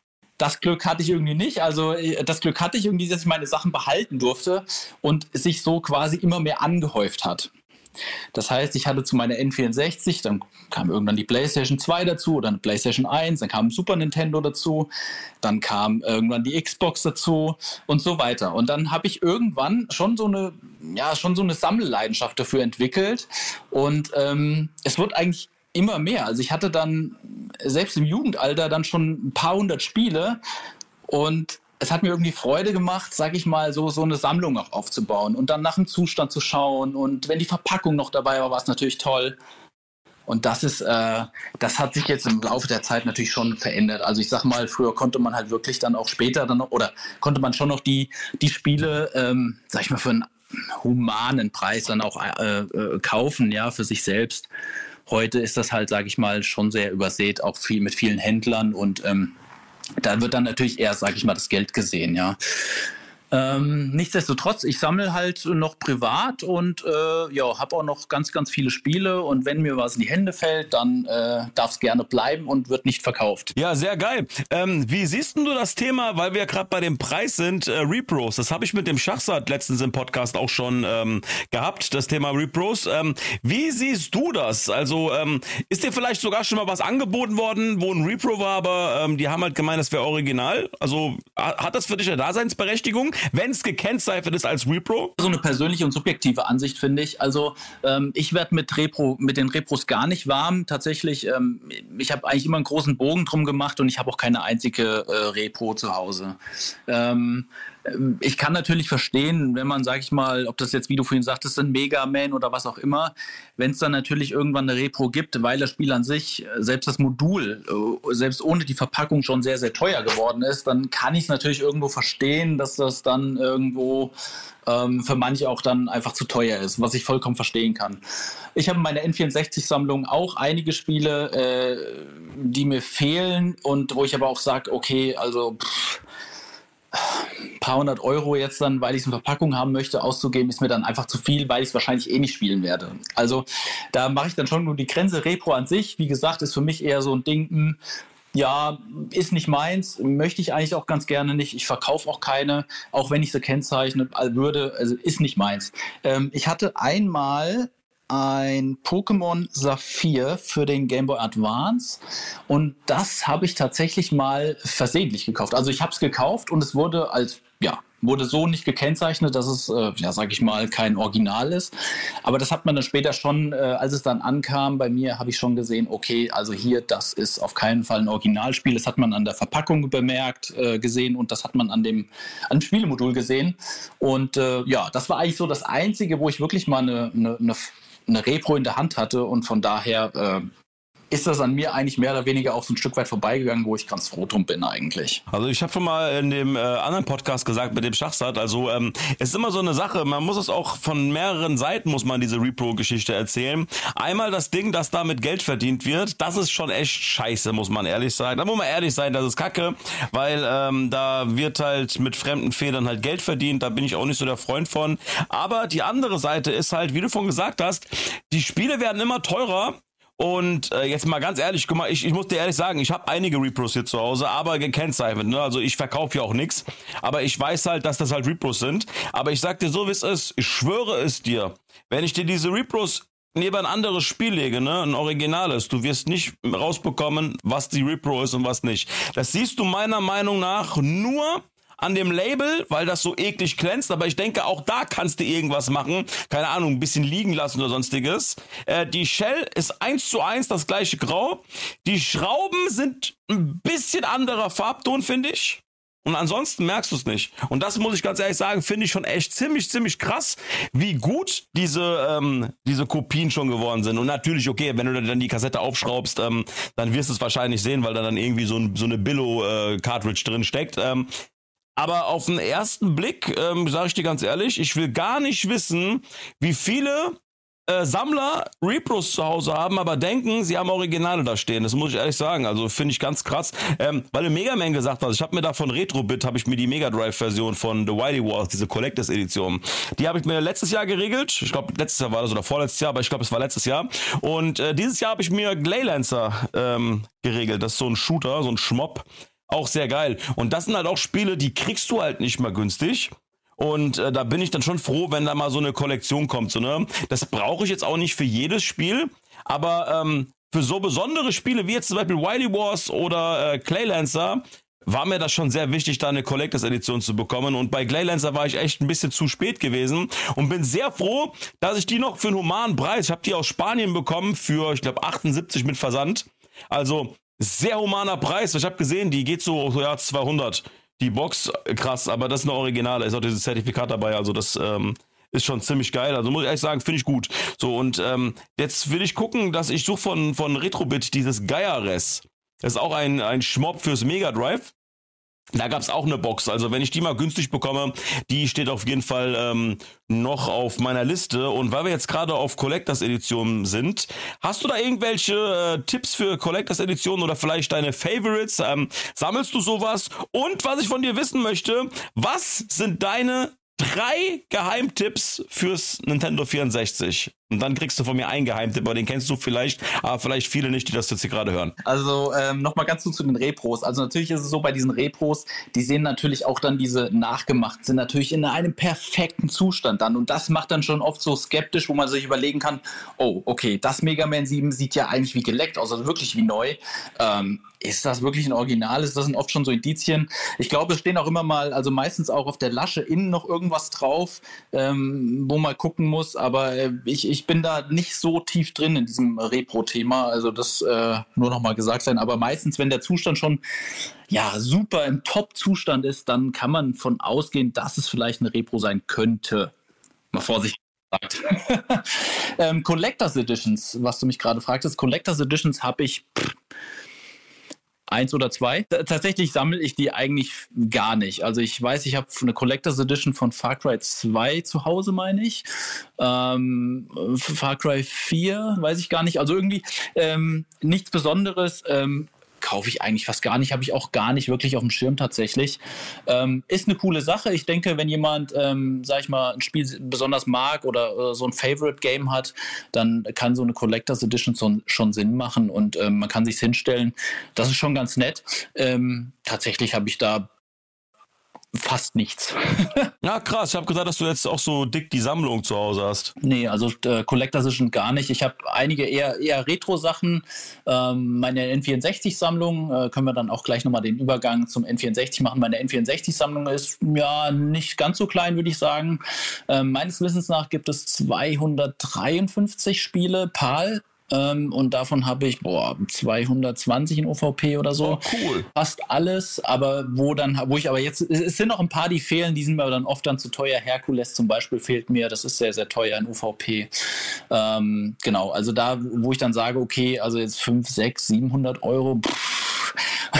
Das Glück hatte ich irgendwie nicht. Also das Glück hatte ich irgendwie, dass ich meine Sachen behalten durfte und es sich so quasi immer mehr angehäuft hat. Das heißt, ich hatte zu meiner N vierundsechzig, dann kam irgendwann die PlayStation zwei dazu oder eine PlayStation eins, dann kam Super Nintendo dazu, dann kam irgendwann die Xbox dazu und so weiter. Und dann habe ich irgendwann schon so eine, ja, schon so eine Sammelleidenschaft dafür entwickelt und ähm, es wird eigentlich immer mehr. Also ich hatte dann selbst im Jugendalter dann schon ein paar hundert Spiele und es hat mir irgendwie Freude gemacht, sag ich mal, so, so eine Sammlung auch aufzubauen und dann nach dem Zustand zu schauen. Und wenn die Verpackung noch dabei war, war es natürlich toll. Und das ist, äh, das hat sich jetzt im Laufe der Zeit natürlich schon verändert. Also ich sag mal, früher konnte man halt wirklich dann auch später dann noch, oder konnte man schon noch die, die Spiele, ähm, sag ich mal, für einen humanen Preis dann auch äh, äh, kaufen, ja, für sich selbst. Heute ist das halt, sag ich mal, schon sehr übersät, auch viel mit vielen Händlern und ähm, da wird dann natürlich eher, sag ich mal, das Geld gesehen, ja. Ähm, nichtsdestotrotz, ich sammle halt noch privat und äh, ja, habe auch noch ganz, ganz viele Spiele und wenn mir was in die Hände fällt, dann äh, darf es gerne bleiben und wird nicht verkauft. Ja, sehr geil. Ähm, wie siehst du das Thema, weil wir gerade bei dem Preis sind, äh, Repros? Das habe ich mit dem Schachsat letztens im Podcast auch schon ähm, gehabt, das Thema Repros. Ähm, wie siehst du das? Also ähm, ist dir vielleicht sogar schon mal was angeboten worden, wo ein Repro war, aber ähm, die haben halt gemeint, das wäre original? Also hat das für dich eine Daseinsberechtigung? Wenn es gekennzeichnet ist als Repro? So eine persönliche und subjektive Ansicht, finde ich. Also ähm, ich werde mit Repro, mit den Repros gar nicht warm. Tatsächlich, ähm, ich habe eigentlich immer einen großen Bogen drum gemacht und ich habe auch keine einzige äh, Repro zu Hause. Ähm, ich kann natürlich verstehen, wenn man, sag ich mal, ob das jetzt, wie du vorhin sagtest, ein Mega Man oder was auch immer, wenn es dann natürlich irgendwann eine Repro gibt, weil das Spiel an sich, selbst das Modul, selbst ohne die Verpackung schon sehr, sehr teuer geworden ist, dann kann ich es natürlich irgendwo verstehen, dass das dann irgendwo ähm, für manche auch dann einfach zu teuer ist, was ich vollkommen verstehen kann. Ich habe in meiner N vierundsechzig-Sammlung auch einige Spiele, äh, die mir fehlen und wo ich aber auch sage, okay, also pff, ein paar hundert Euro jetzt dann, weil ich es in Verpackung haben möchte, auszugeben, ist mir dann einfach zu viel, weil ich es wahrscheinlich eh nicht spielen werde. Also da mache ich dann schon nur die Grenze. Repro an sich, wie gesagt, ist für mich eher so ein Ding, mh, ja, ist nicht meins, möchte ich eigentlich auch ganz gerne nicht. Ich verkaufe auch keine, auch wenn ich sie kennzeichnen würde, also ist nicht meins. Ähm, ich hatte einmal ein Pokémon Saphir für den Game Boy Advance und das habe ich tatsächlich mal versehentlich gekauft. Also ich habe es gekauft und es wurde als ja, wurde so nicht gekennzeichnet, dass es, äh, ja, sag ich mal, kein Original ist. Aber das hat man dann später schon, äh, als es dann ankam, bei mir habe ich schon gesehen, okay, also hier, das ist auf keinen Fall ein Originalspiel. Das hat man an der Verpackung bemerkt, äh, gesehen und das hat man an dem, an dem Spielemodul gesehen. Und äh, ja, das war eigentlich so das Einzige, wo ich wirklich mal eine, eine, eine, eine Repro in der Hand hatte und von daher äh, ist das an mir eigentlich mehr oder weniger auch so ein Stück weit vorbeigegangen, wo ich ganz froh drum bin eigentlich. Also ich habe schon mal in dem äh, anderen Podcast gesagt mit dem Schachsat, also ähm, es ist immer so eine Sache, man muss es auch von mehreren Seiten, muss man diese Repro-Geschichte erzählen. Einmal das Ding, dass damit Geld verdient wird, das ist schon echt scheiße, muss man ehrlich sagen. Da muss man ehrlich sein, das ist kacke, weil ähm, da wird halt mit fremden Federn halt Geld verdient, da bin ich auch nicht so der Freund von. Aber die andere Seite ist halt, wie du vorhin gesagt hast, die Spiele werden immer teurer. Und äh, jetzt mal ganz ehrlich, guck mal, ich, ich muss dir ehrlich sagen, ich habe einige Repros hier zu Hause, aber gekennzeichnet, ne? Also ich verkaufe ja auch nichts, aber ich weiß halt, dass das halt Repros sind. Aber ich sag dir so, wie es ist, ich schwöre es dir, wenn ich dir diese Repros neben ein anderes Spiel lege, ne, ein originales, du wirst nicht rausbekommen, was die Repro ist und was nicht. Das siehst du meiner Meinung nach nur an dem Label, weil das so eklig glänzt, aber ich denke, auch da kannst du irgendwas machen, keine Ahnung, ein bisschen liegen lassen oder sonstiges. Äh, die Shell ist eins zu eins das gleiche Grau. Die Schrauben sind ein bisschen anderer Farbton, finde ich. Und ansonsten merkst du es nicht. Und das muss ich ganz ehrlich sagen, finde ich schon echt ziemlich, ziemlich krass, wie gut diese ähm, diese Kopien schon geworden sind. Und natürlich, okay, wenn du dann die Kassette aufschraubst, ähm, dann wirst du es wahrscheinlich sehen, weil da dann irgendwie so, ein, so eine Billo-Cartridge drin steckt. Ähm, Aber auf den ersten Blick, ähm, sage ich dir ganz ehrlich, ich will gar nicht wissen, wie viele äh, Sammler Repros zu Hause haben, aber denken, sie haben Originale da stehen. Das muss ich ehrlich sagen. Also finde ich ganz krass. Ähm, weil du Mega Man gesagt hast, ich habe mir da von Retrobit, habe ich mir die Mega Drive-Version von The Wily Wars, diese Collectors Edition, die habe ich mir letztes Jahr geregelt. Ich glaube, letztes Jahr war das oder vorletztes Jahr, aber ich glaube, es war letztes Jahr. Und äh, dieses Jahr habe ich mir Glaylancer ähm, geregelt. Das ist so ein Shooter, so ein Schmopp. Auch sehr geil. Und das sind halt auch Spiele, die kriegst du halt nicht mal günstig. Und äh, da bin ich dann schon froh, wenn da mal so eine Kollektion kommt. So, ne? Das brauche ich jetzt auch nicht für jedes Spiel. Aber ähm, für so besondere Spiele wie jetzt zum Beispiel Wily Wars oder äh, Claylancer war mir das schon sehr wichtig, da eine Collectors Edition zu bekommen. Und bei Claylancer war ich echt ein bisschen zu spät gewesen und bin sehr froh, dass ich die noch für einen humanen Preis, ich habe die aus Spanien bekommen für, ich glaube, achtundsiebzig mit Versand. Also sehr humaner Preis. Ich habe gesehen, die geht so, so ja, zweihundert. Die Box, krass, aber das ist eine Originale. Ist auch dieses Zertifikat dabei. Also das ähm, ist schon ziemlich geil. Also muss ich ehrlich sagen, finde ich gut. So, und ähm, jetzt will ich gucken, dass ich suche von, von Retrobit dieses Gaiares. Das ist auch ein, ein Schmopp fürs Mega Drive. Da gab's auch eine Box, also wenn ich die mal günstig bekomme, die steht auf jeden Fall ähm, noch auf meiner Liste. Und weil wir jetzt gerade auf Collectors Editionen sind, hast du da irgendwelche äh, Tipps für Collectors Editionen oder vielleicht deine Favorites? Ähm, sammelst du sowas? Und was ich von dir wissen möchte, was sind deine drei Geheimtipps fürs Nintendo vierundsechzig? Und dann kriegst du von mir einen Geheimtipp, aber den kennst du vielleicht, aber vielleicht viele nicht, die das jetzt hier gerade hören. Also ähm, nochmal ganz kurz zu den Repros. Also natürlich ist es so, bei diesen Repros, die sehen natürlich auch dann diese nachgemacht, sind natürlich in einem perfekten Zustand dann. Und das macht dann schon oft so skeptisch, wo man sich überlegen kann, oh, okay, das Mega Man sieben sieht ja eigentlich wie geleckt aus, also wirklich wie neu. Ähm, ist das wirklich ein Original? Das sind oft schon so Indizien. Ich glaube, es stehen auch immer mal, also meistens auch auf der Lasche innen noch irgendwas drauf, ähm, wo man gucken muss. Aber äh, ich, ich bin da nicht so tief drin in diesem Repro-Thema. Also das äh, nur noch mal gesagt sein. Aber meistens, wenn der Zustand schon ja super im Top-Zustand ist, dann kann man von ausgehen, dass es vielleicht eine Repro sein könnte. Mal vorsichtig gesagt. ähm, Collectors Editions, was du mich gerade fragtest. Collectors Editions habe ich... Pff, Eins oder zwei. T- tatsächlich sammle ich die eigentlich gar nicht. Also ich weiß, ich habe eine Collectors Edition von Far Cry zwei zu Hause, meine ich. Ähm, Far Cry vier, weiß ich gar nicht. Also irgendwie ähm, nichts Besonderes. Ähm, kaufe ich eigentlich fast gar nicht, habe ich auch gar nicht wirklich auf dem Schirm tatsächlich. Ähm, ist eine coole Sache. Ich denke, wenn jemand, ähm, sag ich mal, ein Spiel besonders mag oder, oder so ein Favorite-Game hat, dann kann so eine Collectors Edition so, schon Sinn machen und ähm, man kann sich's hinstellen. Das ist schon ganz nett. Ähm, tatsächlich habe ich da fast nichts. Ja, krass. Ich habe gedacht, dass du jetzt auch so dick die Sammlung zu Hause hast. Nee, also äh, Collectors Edition gar nicht. Ich habe einige eher, eher Retro-Sachen. Ähm, meine N vierundsechzig-Sammlung, äh, können wir dann auch gleich nochmal den Übergang zum N vierundsechzig machen. Meine N vierundsechzig-Sammlung ist ja nicht ganz so klein, würde ich sagen. Ähm, meines Wissens nach gibt es zweihundertdreiundfünfzig Spiele, PAL. Ähm, und davon habe ich boah, zweihundertzwanzig in O V P oder so. Oh, cool. Fast alles, aber wo dann, wo ich aber jetzt, es sind noch ein paar, die fehlen, die sind mir dann oft dann zu teuer. Herkules zum Beispiel fehlt mir, das ist sehr, sehr teuer in O V P. Ähm, genau, also da, wo ich dann sage, okay, also jetzt fünf, sechs, siebenhundert Euro, pff,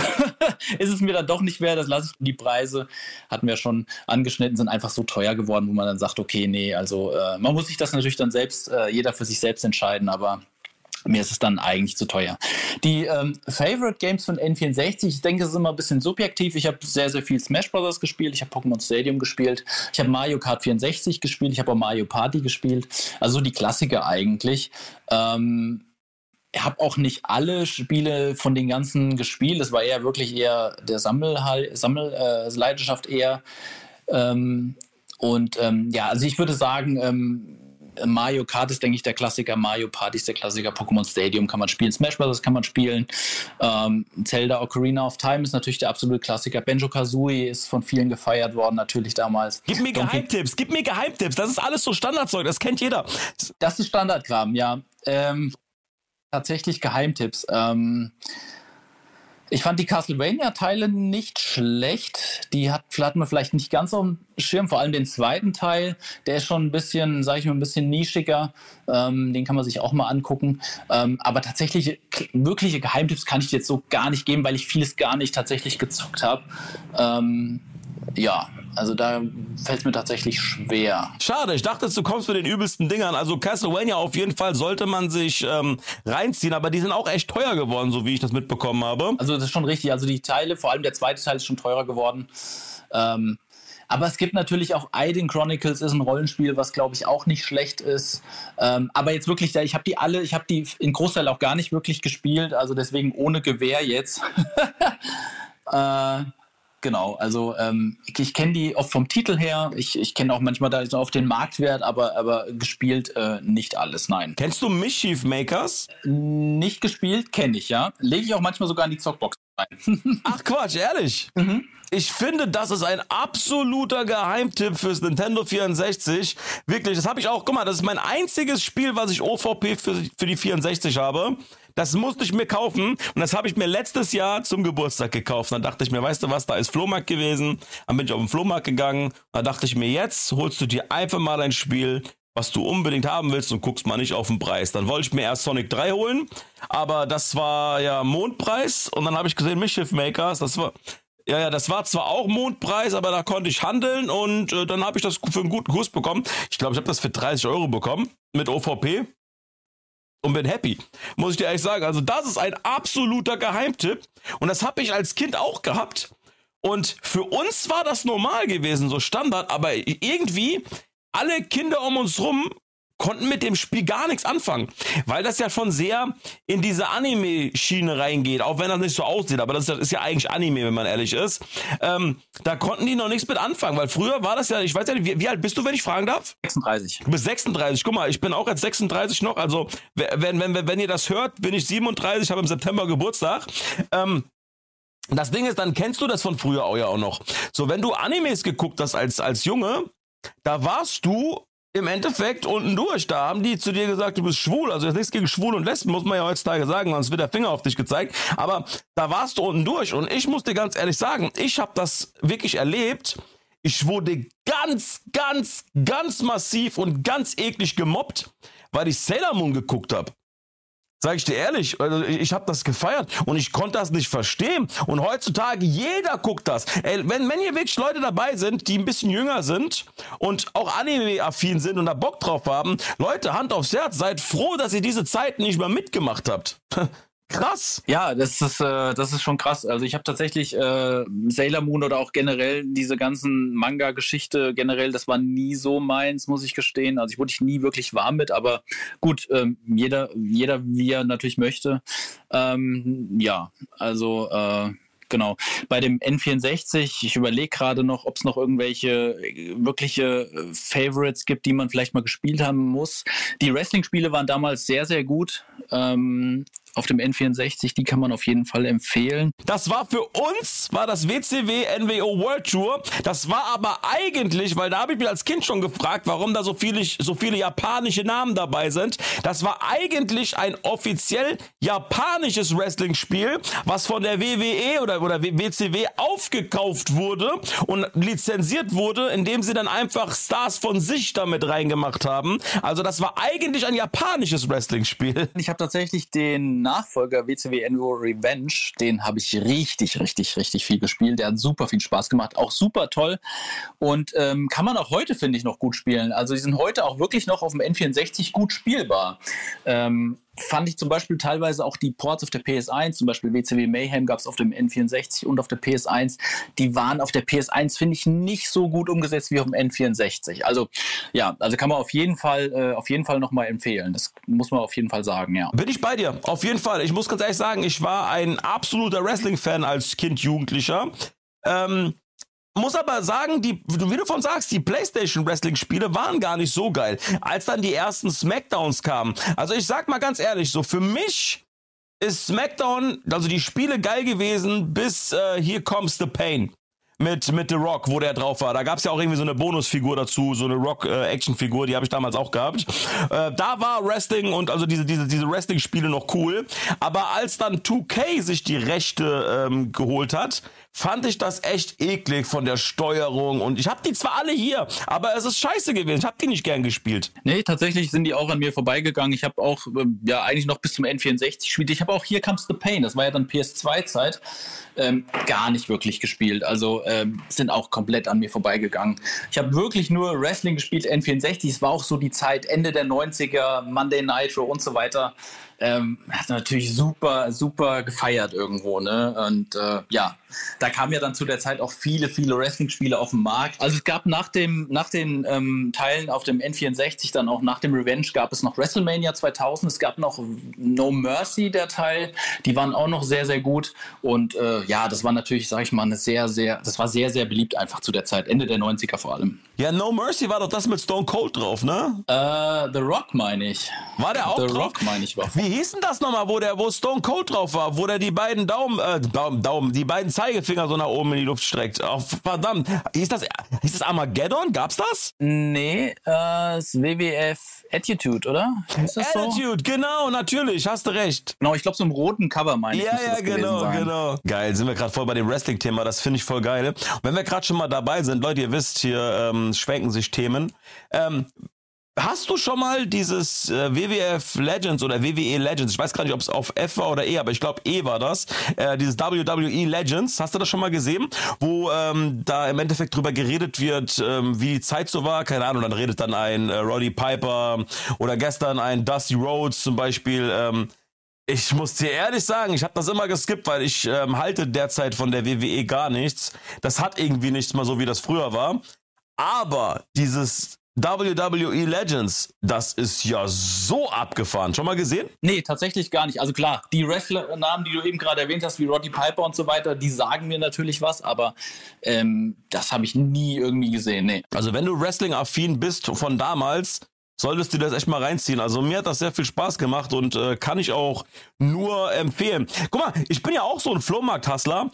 ist es mir dann doch nicht wert, das lasse ich. Die Preise, hatten wir schon angeschnitten, sind einfach so teuer geworden, wo man dann sagt, okay, nee, also äh, man muss sich das natürlich dann selbst, äh, jeder für sich selbst entscheiden, aber mir ist es dann eigentlich zu teuer. Die ähm, Favorite Games von N vierundsechzig, ich denke, es ist immer ein bisschen subjektiv. Ich habe sehr, sehr viel Smash Bros. Gespielt, ich habe Pokémon Stadium gespielt, ich habe Mario Kart vierundsechzig gespielt, ich habe auch Mario Party gespielt. Also die Klassiker eigentlich. Ähm, ich habe auch nicht alle Spiele von den ganzen gespielt. Es war eher wirklich eher der Sammel, Sammel, äh, Leidenschaft eher. Ähm, und ähm, ja, also ich würde sagen, ähm, Mario Kart ist, denke ich, der Klassiker, Mario Party ist der Klassiker, Pokémon Stadium kann man spielen, Smash Bros. Kann man spielen, ähm, Zelda Ocarina of Time ist natürlich der absolute Klassiker, Banjo-Kazooie ist von vielen gefeiert worden, natürlich damals. Gib mir Donkey Geheimtipps, gib mir Geheimtipps, das ist alles so Standardzeug, das kennt jeder. Das ist Standardkram, ja. Ähm, tatsächlich Geheimtipps. Ähm, Ich fand die Castlevania-Teile nicht schlecht. Die hat, hat man vielleicht nicht ganz auf dem Schirm, vor allem den zweiten Teil. Der ist schon ein bisschen, sage ich mal, ein bisschen nischiger. Ähm, den kann man sich auch mal angucken. Ähm, aber tatsächlich, wirkliche Geheimtipps kann ich jetzt so gar nicht geben, weil ich vieles gar nicht tatsächlich gezockt habe. Ähm, ja, also da fällt es mir tatsächlich schwer. Schade, ich dachte, du kommst mit den übelsten Dingern. Also Castlevania auf jeden Fall sollte man sich ähm, reinziehen, aber die sind auch echt teuer geworden, so wie ich das mitbekommen habe. Also das ist schon richtig. Also die Teile, vor allem der zweite Teil ist schon teurer geworden. Ähm, aber es gibt natürlich auch Aiden Chronicles, ist ein Rollenspiel, was glaube ich auch nicht schlecht ist. Ähm, aber jetzt wirklich, ich habe die alle, ich habe die in Großteil auch gar nicht wirklich gespielt, also deswegen ohne Gewehr jetzt. äh, Genau, also ähm, ich, ich kenne die oft vom Titel her, ich, ich kenne auch manchmal da auf den Marktwert, aber, aber gespielt äh, nicht alles, nein. Kennst du Mischief Makers? Nicht gespielt, kenne ich, ja. Lege ich auch manchmal sogar in die Zockbox rein. Ach Quatsch, ehrlich? Mhm. Ich finde, das ist ein absoluter Geheimtipp fürs Nintendo vierundsechzig. Wirklich, das habe ich auch, guck mal, das ist mein einziges Spiel, was ich O V P für, für die vierundsechzig habe. Das musste ich mir kaufen und das habe ich mir letztes Jahr zum Geburtstag gekauft. Dann dachte ich mir, weißt du was, da ist Flohmarkt gewesen. Dann bin ich auf den Flohmarkt gegangen. Da dachte ich mir, jetzt holst du dir einfach mal ein Spiel, was du unbedingt haben willst und guckst mal nicht auf den Preis. Dann wollte ich mir erst Sonic drei holen, aber das war ja Mondpreis und dann habe ich gesehen, Mischief Makers, das war... Ja, ja, das war zwar auch Mondpreis, aber da konnte ich handeln und äh, dann habe ich das für einen guten Kurs bekommen. Ich glaube, ich habe das für dreißig Euro bekommen mit O V P und bin happy, muss ich dir ehrlich sagen. Also das ist ein absoluter Geheimtipp und das habe ich als Kind auch gehabt und für uns war das normal gewesen, so Standard, aber irgendwie alle Kinder um uns rum konnten mit dem Spiel gar nichts anfangen, weil das ja schon sehr in diese Anime-Schiene reingeht, auch wenn das nicht so aussieht, aber das ist ja eigentlich Anime, wenn man ehrlich ist. Ähm, da konnten die noch nichts mit anfangen, weil früher war das ja, ich weiß ja nicht, wie, wie alt bist du, wenn ich fragen darf? sechsunddreißig. Du bist sechsunddreißig, guck mal, ich bin auch jetzt sechsunddreißig noch, also wenn, wenn, wenn, wenn ihr das hört, bin ich siebenunddreißig, habe im September Geburtstag. Ähm, das Ding ist, dann kennst du das von früher auch ja auch noch. So, wenn du Animes geguckt hast als, als Junge, da warst du im Endeffekt unten durch, da haben die zu dir gesagt, du bist schwul, also jetzt nichts gegen Schwul und Lesben, muss man ja heutzutage sagen, sonst wird der Finger auf dich gezeigt, aber da warst du unten durch und ich muss dir ganz ehrlich sagen, ich habe das wirklich erlebt, ich wurde ganz, ganz, ganz massiv und ganz eklig gemobbt, weil ich Sailor Moon geguckt habe. Sag ich dir ehrlich, also ich habe das gefeiert und ich konnte das nicht verstehen. Und heutzutage, jeder guckt das. Ey, wenn, wenn hier wirklich Leute dabei sind, die ein bisschen jünger sind und auch Anime-affin sind und da Bock drauf haben, Leute, Hand aufs Herz, seid froh, dass ihr diese Zeit nicht mehr mitgemacht habt. Krass. Ja, das ist, äh, das ist schon krass. Also ich habe tatsächlich äh, Sailor Moon oder auch generell diese ganzen Manga-Geschichte generell, das war nie so meins, muss ich gestehen. Also ich wurde ich nie wirklich warm mit, aber gut, ähm, jeder, jeder wie er natürlich möchte. Ähm, ja, also äh, Genau. Bei dem N vierundsechzig, ich überlege gerade noch, ob es noch irgendwelche wirkliche Favorites gibt, die man vielleicht mal gespielt haben muss. Die Wrestling-Spiele waren damals sehr, sehr gut. Ähm, auf dem N vierundsechzig, die kann man auf jeden Fall empfehlen. Das war für uns, war das W C W N W O World Tour. Das war aber eigentlich, weil da habe ich mich als Kind schon gefragt, warum da so viele, so viele japanische Namen dabei sind. Das war eigentlich ein offiziell japanisches Wrestling-Spiel, was von der W W E oder, oder W C W aufgekauft wurde und lizenziert wurde, indem sie dann einfach Stars von sich damit reingemacht haben. Also das war eigentlich ein japanisches Wrestling-Spiel. Ich habe tatsächlich den Nachfolger W C W N W O Revenge, den habe ich richtig, richtig, richtig viel gespielt. Der hat super viel Spaß gemacht, auch super toll und ähm, kann man auch heute, finde ich, noch gut spielen. Also die sind heute auch wirklich noch auf dem N vierundsechzig gut spielbar. Ähm, fand ich zum Beispiel teilweise auch die Ports auf der P S eins, zum Beispiel W C W Mayhem gab es auf dem N vierundsechzig und auf der P S eins, die waren auf der P S eins, finde ich, nicht so gut umgesetzt wie auf dem N vierundsechzig. Also ja, also kann man auf jeden Fall äh, auf jeden Fall nochmal empfehlen. Das muss man auf jeden Fall sagen, ja. Bin ich bei dir, auf jeden Fall. Ich muss ganz ehrlich sagen, ich war ein absoluter Wrestling-Fan als Kind, Jugendlicher. Ähm, muss aber sagen, die, wie du von sagst, die PlayStation-Wrestling-Spiele waren gar nicht so geil, als dann die ersten Smackdowns kamen. Also ich sag mal ganz ehrlich, so für mich ist Smackdown, also die Spiele geil gewesen, bis äh, Here Comes the Pain. Mit, mit The Rock, wo der drauf war. Da gab es ja auch irgendwie so eine Bonusfigur dazu, so eine Rock-Action-Figur, die habe ich damals auch gehabt. Äh, da war Wrestling und also diese, diese, diese Wrestling-Spiele noch cool. Aber als dann zwei K sich die Rechte ähm, geholt hat, fand ich das echt eklig von der Steuerung. Und ich habe die zwar alle hier, aber es ist scheiße gewesen. Ich habe die nicht gern gespielt. Nee, tatsächlich sind die auch an mir vorbeigegangen. Ich habe auch, ähm, ja, eigentlich noch bis zum N vierundsechzig gespielt. Ich habe auch Here Comes the Pain, das war ja dann P S zwei Zeit, ähm, gar nicht wirklich gespielt. Also ähm, sind auch komplett an mir vorbeigegangen. Ich habe wirklich nur Wrestling gespielt, N vierundsechzig. Es war auch so die Zeit, Ende der neunziger, Monday Nitro und so weiter. Ähm, hat natürlich super, super gefeiert irgendwo, ne? Und äh, ja, da kamen ja dann zu der Zeit auch viele, viele Wrestling-Spiele auf den Markt. Also es gab nach dem, nach den ähm, Teilen auf dem N vierundsechzig, dann auch nach dem Revenge, gab es noch WrestleMania zweitausend, es gab noch No Mercy, der Teil, die waren auch noch sehr, sehr gut. Und äh, ja, das war natürlich, sag ich mal, eine sehr, sehr, das war sehr, sehr beliebt einfach zu der Zeit, Ende der neunziger vor allem. Ja, No Mercy war doch das mit Stone Cold drauf, ne? Äh, The Rock meine ich. War der auch The drauf? Rock meine ich war. Wie hieß denn das nochmal, wo der, wo Stone Cold drauf war, wo der die beiden Daumen, äh, Daumen, Daumen, die beiden Zeigefinger so nach oben in die Luft streckt? Oh, verdammt. Hieß das, hieß das Armageddon? Gab's das? Nee, äh, das W W F Attitude, oder? Ist das Attitude, so? Genau, natürlich, hast du recht. Genau, ich glaube, so im roten Cover meine ich. Ja, ja, das genau, sein. genau. Geil, sind wir gerade voll bei dem Wrestling-Thema, das finde ich voll geil. Und wenn wir gerade schon mal dabei sind, Leute, ihr wisst, hier ähm, schwenken sich Themen. Ähm, Hast du schon mal dieses äh, W W F Legends oder W W E Legends, ich weiß gar nicht, ob es auf F war oder E, aber ich glaube E war das, äh, dieses W W E Legends, hast du das schon mal gesehen? Wo ähm, da im Endeffekt drüber geredet wird, ähm, wie die Zeit so war, keine Ahnung, dann redet dann ein äh, Roddy Piper oder gestern ein Dusty Rhodes zum Beispiel. Ähm, ich muss dir ehrlich sagen, ich habe das immer geskippt, weil ich ähm, halte derzeit von der W W E gar nichts. Das hat irgendwie nichts mehr so, wie das früher war. Aber dieses W W E Legends, das ist ja so abgefahren. Schon mal gesehen? Nee, tatsächlich gar nicht. Also klar, die Wrestler-Namen, die du eben gerade erwähnt hast, wie Roddy Piper und so weiter, die sagen mir natürlich was, aber ähm, das habe ich nie irgendwie gesehen, nee. Also wenn du Wrestling-affin bist von damals, solltest du das echt mal reinziehen. Also mir hat das sehr viel Spaß gemacht und äh, kann ich auch nur empfehlen. Guck mal, ich bin ja auch so ein Flohmarkt-Hustler.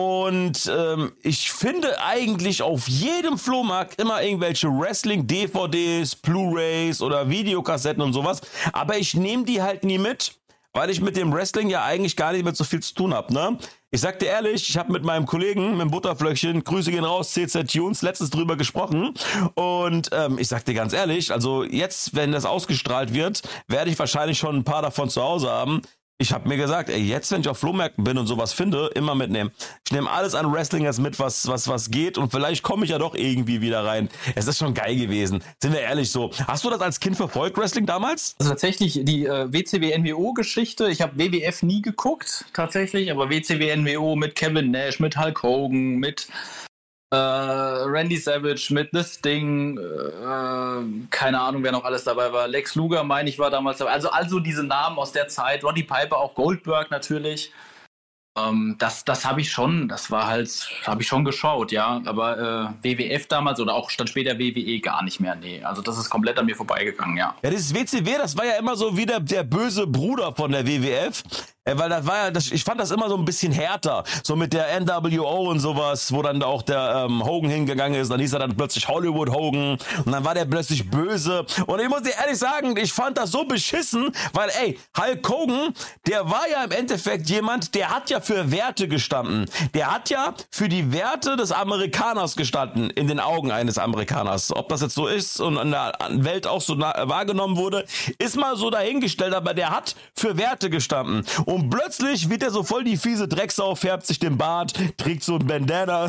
Und ähm, ich finde eigentlich auf jedem Flohmarkt immer irgendwelche Wrestling-D V Ds, Blu-rays oder Videokassetten und sowas. Aber ich nehme die halt nie mit, weil ich mit dem Wrestling ja eigentlich gar nicht mehr so viel zu tun habe, ne? Ich sag dir ehrlich, ich habe mit meinem Kollegen, mit dem Butterflöckchen, Grüße gehen raus, C Z Tunes, letztens drüber gesprochen. Und ähm, ich sag dir ganz ehrlich, also jetzt, wenn das ausgestrahlt wird, werde ich wahrscheinlich schon ein paar davon zu Hause haben. Ich habe mir gesagt, ey, jetzt, wenn ich auf Flohmärkten bin und sowas finde, immer mitnehmen. Ich nehme alles an Wrestling jetzt mit, was was was geht und vielleicht komme ich ja doch irgendwie wieder rein. Es ist schon geil gewesen. Sind wir ehrlich so. Hast du das als Kind verfolgt, Wrestling damals? Also tatsächlich die äh, W C W N W O-Geschichte, ich habe W W F nie geguckt, tatsächlich, aber W C W N W O mit Kevin Nash, mit Hulk Hogan, mit äh, Randy Savage, mit The Sting, äh, keine Ahnung, wer noch alles dabei war. Lex Luger, meine ich, war damals dabei. Also, also diese Namen aus der Zeit. Roddy Piper, auch Goldberg natürlich. Ähm, das das habe ich schon, das war halt, habe ich schon geschaut, ja. Aber äh, W W F damals oder auch dann später W W E gar nicht mehr, nee. Also das ist komplett an mir vorbeigegangen, ja. Ja, das W C W, das war ja immer so wie der, der böse Bruder von der W W F. Äh, weil das war ja, das, ich fand das immer so ein bisschen härter. So mit der N W O und sowas, wo dann auch der ähm, Hogan hingegangen ist. Dann hieß er dann plötzlich Hollywood Hogan. Und dann war der plötzlich böse. Und ich muss dir ehrlich sagen, ich fand das so beschissen, weil ey, Hulk Hogan, der war ja im Endeffekt jemand, der hat ja für Werte gestanden. Der hat ja für die Werte des Amerikaners gestanden, in den Augen eines Amerikaners. Ob das jetzt so ist und in der Welt auch so wahrgenommen wurde, ist mal so dahingestellt, aber der hat für Werte gestanden. Und plötzlich wird er so voll die fiese Drecksau, färbt sich den Bart, trägt so ein Bandana.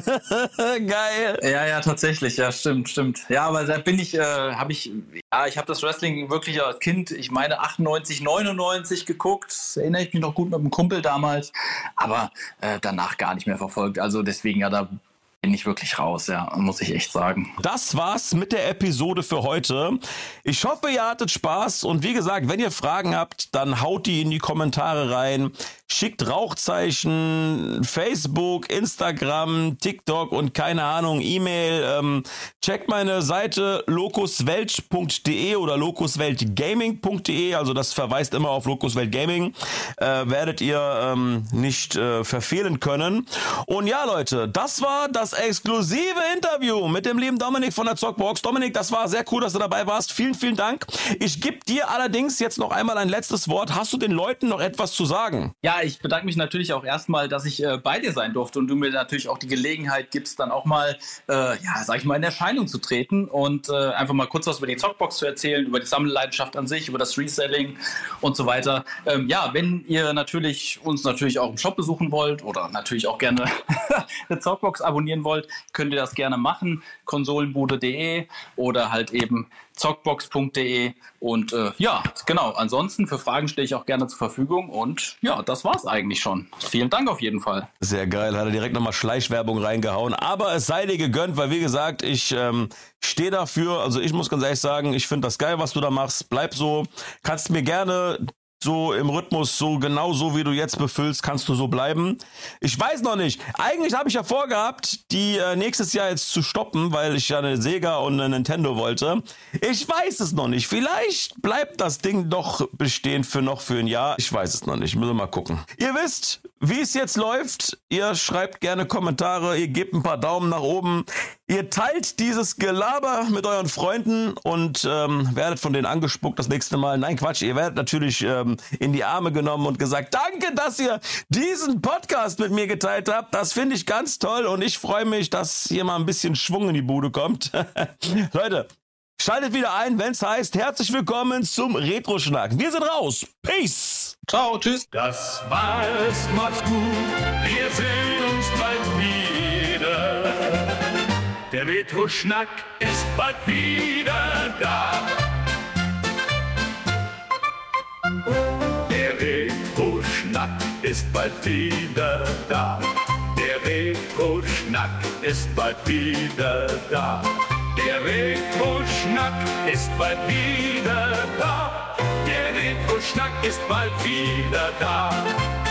Geil. Ja, ja, tatsächlich, ja, stimmt, stimmt. Ja, aber da bin ich, äh, habe ich, ja, ich habe das Wrestling wirklich als Kind, ich meine achtundneunzig, neunundneunzig geguckt, das erinnere ich mich noch gut mit einem Kumpel damals, aber äh, danach gar nicht mehr verfolgt. Also deswegen, ja, da bin ich wirklich raus, ja, muss ich echt sagen. Das war's mit der Episode für heute. Ich hoffe, ihr hattet Spaß und wie gesagt, wenn ihr Fragen habt, dann haut die in die Kommentare rein. Schickt Rauchzeichen, Facebook, Instagram, TikTok und keine Ahnung, E-Mail. Ähm, checkt meine Seite locuswelt punkt de oder locusweltgaming punkt de, also das verweist immer auf Locuswelt Gaming. Äh, werdet ihr ähm, nicht äh, verfehlen können. Und ja, Leute, das war das exklusive Interview mit dem lieben Dominik von der Zockbox. Dominik, das war sehr cool, dass du dabei warst. Vielen, vielen Dank. Ich gebe dir allerdings jetzt noch einmal ein letztes Wort. Hast du den Leuten noch etwas zu sagen? Ja, ich bedanke mich natürlich auch erstmal, dass ich äh, bei dir sein durfte und du mir natürlich auch die Gelegenheit gibst, dann auch mal, äh, ja, sag ich mal, in Erscheinung zu treten und äh, einfach mal kurz was über die Zockbox zu erzählen, über die Sammelleidenschaft an sich, über das Reselling und so weiter. Ähm, ja, wenn ihr natürlich uns natürlich auch im Shop besuchen wollt oder natürlich auch gerne eine Zockbox abonnieren wollt, könnt ihr das gerne machen. konsolenbude punkt de oder halt eben zockbox punkt de und äh, ja, genau. Ansonsten für Fragen stehe ich auch gerne zur Verfügung und ja, das war's eigentlich schon. Vielen Dank auf jeden Fall. Sehr geil, hat er direkt nochmal Schleichwerbung reingehauen, aber es sei dir gegönnt, weil wie gesagt, ich ähm, stehe dafür, also ich muss ganz ehrlich sagen, ich finde das geil, was du da machst, bleib so, kannst mir gerne so im Rhythmus, so genau so wie du jetzt befüllst, kannst du so bleiben. Ich weiß noch nicht. Eigentlich habe ich ja vorgehabt, die äh, nächstes Jahr jetzt zu stoppen, weil ich ja eine Sega und eine Nintendo wollte. Ich weiß es noch nicht. Vielleicht bleibt das Ding doch bestehen für noch für ein Jahr. Ich weiß es noch nicht. Müssen wir mal gucken. Ihr wisst, wie es jetzt läuft. Ihr schreibt gerne Kommentare, ihr gebt ein paar Daumen nach oben. Ihr teilt dieses Gelaber mit euren Freunden und ähm, werdet von denen angespuckt das nächste Mal. Nein, Quatsch, ihr werdet natürlich ähm, in die Arme genommen und gesagt, danke, dass ihr diesen Podcast mit mir geteilt habt. Das finde ich ganz toll und ich freue mich, dass hier mal ein bisschen Schwung in die Bude kommt. Leute, schaltet wieder ein, wenn es heißt, herzlich willkommen zum Retro-Schnack. Wir sind raus. Peace. Ciao, tschüss. Das war's, macht's gut, wir sehen uns bald wieder. Der Retro-Schnack ist bald wieder da. Der Retro-Schnack ist bald wieder da. Der Retro-Schnack ist bald wieder da. Der Retro-Schnack ist bald wieder da. Der Retro-Schnack ist bald wieder da.